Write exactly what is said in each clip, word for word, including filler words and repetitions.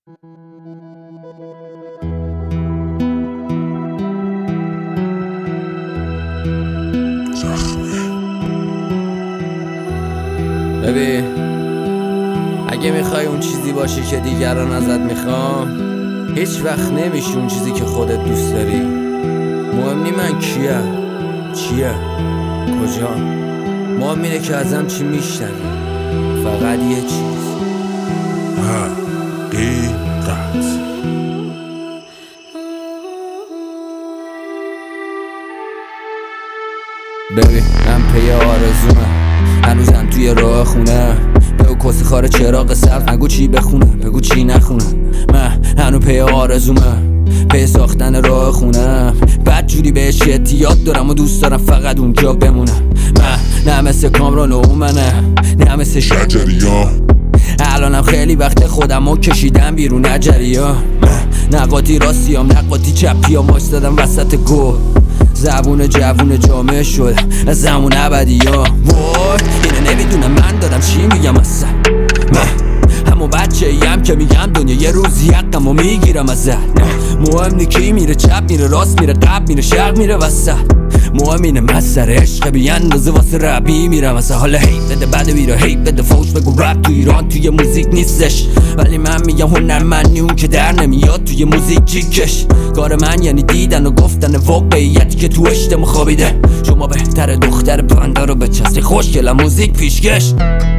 ببین اگه میخوای اون چیزی باشی که دیگران ازت میخوام، هیچ وقت نمیشی اون چیزی که خودت دوست داری. مهم نی من کیم، چیه، کجا، مهم اینه که ازم چی میشنوی. فقط یه چیز، حقیقت. ببین من پی آرزومم، هنوزم توی راه خونه. بگو کسی خاره چراغ سبز، نگو چی بخونم بگو چی نخونم. من هنو پی آرزومم، پی ساختن راه خونم. بد جوری بهش اعتیاد دارم و دوست دارم فقط اونجا بمونم. من نه مثل کامران و منه، نه مثل شجریان. الانم خیلی وقت خودمو کشیدم بیرون اجریا. نقاطی راستیام نقاطی چپیام، وایستادم وسط گل. زبون جوون جامعه شد از زمون ابدی ها. وای اینو نمیدونم من دارم چی میگم اصلا. من همون بچه ایم که میگم دنیا یه روز یقم و میگیرم ازت. مهم نی کی میره چپ میره راست میره قبل میره شرق میره وسط. مهم اینه من سر عشق بی اندازه واسه ربی میرم اصلا. حالا هی بده بده بیره هی بده فوش بگو رپ تو ایران توی موزیک نیستش. ولی من میگم هنرمندی اون که در نمیاد توی موزیک جیکش. کار من یعنی دیدن و گفتن واقعیتی که تو اشتم خوابیده. شما بهتر دختر بنده رو بچستی خوشگلم موزیک پیشکش.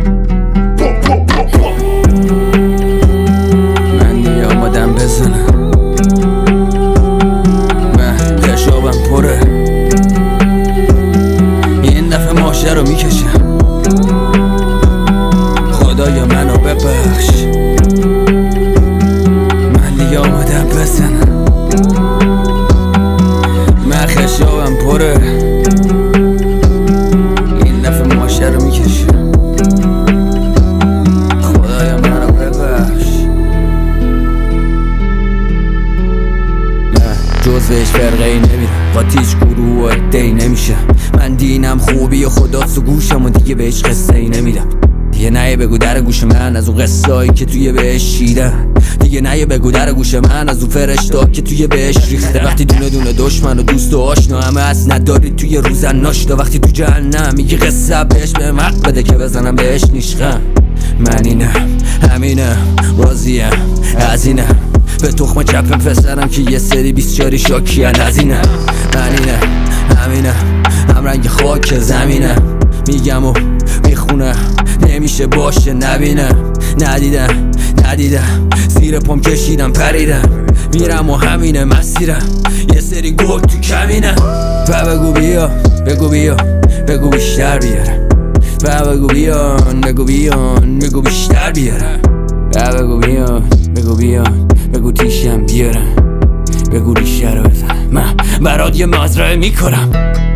من دیگه آمادم بزنم، من خشابم پره، این دفعه ماشه رو میکشم. خدایا منو ببخش، من دیگه آمادم بزنم. من خشابم پره، این دفعه ماشه رو میکشم. خدایا منو ببخش. من جزوش فرقه ای نمیرم، قاطیش گروه و ادهی نمیشه. من دینم خوبی خداست و گوشم و دیگه بهش قصه ای نمیدم. دیگه نه بگو در گوش من از اون قصایی که توی بهش شیدن. دیگه نه بگو در گوش من از اون فرشتا که توی بهش ریخته. وقتی دونه دونه دشمن و دوست و آشنا همه از نداری توی روزن ناشتا. وقتی تو جهنم میگی قصه بهش به حق بده که بزنم بهش نیشخم. من اینم همینم راضیم از اینم، به تخم چپ پسرم که یه سری بیسچاری شاکیان از اینم. من اینم همینم هم رنگ خاک زمینم، میگم و میخونم نمیشه باشه نبینم. ندیدم ندیدم زیر پام کشیدم پریدم، میرم و همینه مسیرم یه سری گل تو کمینم. و بگو بیا بگو بیا بگو بیشتر بیارم. و بگو بیان بگو بیان بگو بیشتر بیارم. و بگو بیان بگو بیان بگو تیشم بیارم. بگو ریشه رو بزن من برات یه مزرعه میکنم.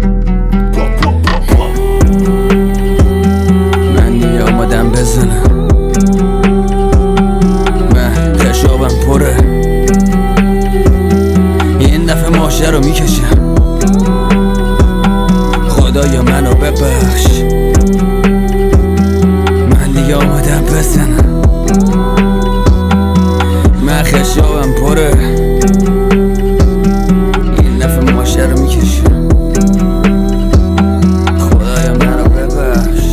من دیگه آمادم بزنم، من خشابم پره، این دفعه ماشه رو میکشم. خدایا منو ببخش، من دیگه آمادم بزنم. من خشابم پره، این دفعه ماشه رو میکشم. خدایا منو ببخش.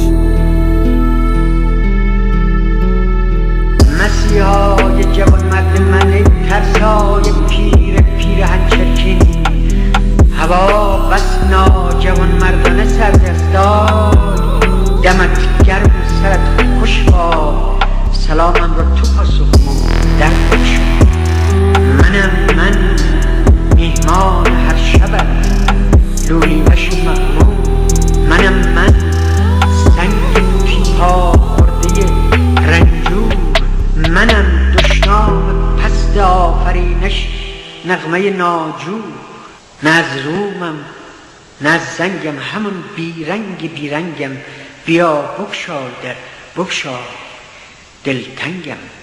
مسیحای جوان مرد من ای ترسای پیر پیر هنچرکین. هوا بس ناجوان مردانه سردستای، دمت گرم و سرت خوش با سلامم را تو پاسخمو در خوش. منم من میهمان هر شبم لولی وش مغموم. منم من سنگ پیپا خورده رنجور. منم دشنام پست آفرینش نغمه ناجور. نه از رومم نه از زنگم همون بیرنگ بیرنگم. بیا بگشا در بگشا دلتنگم.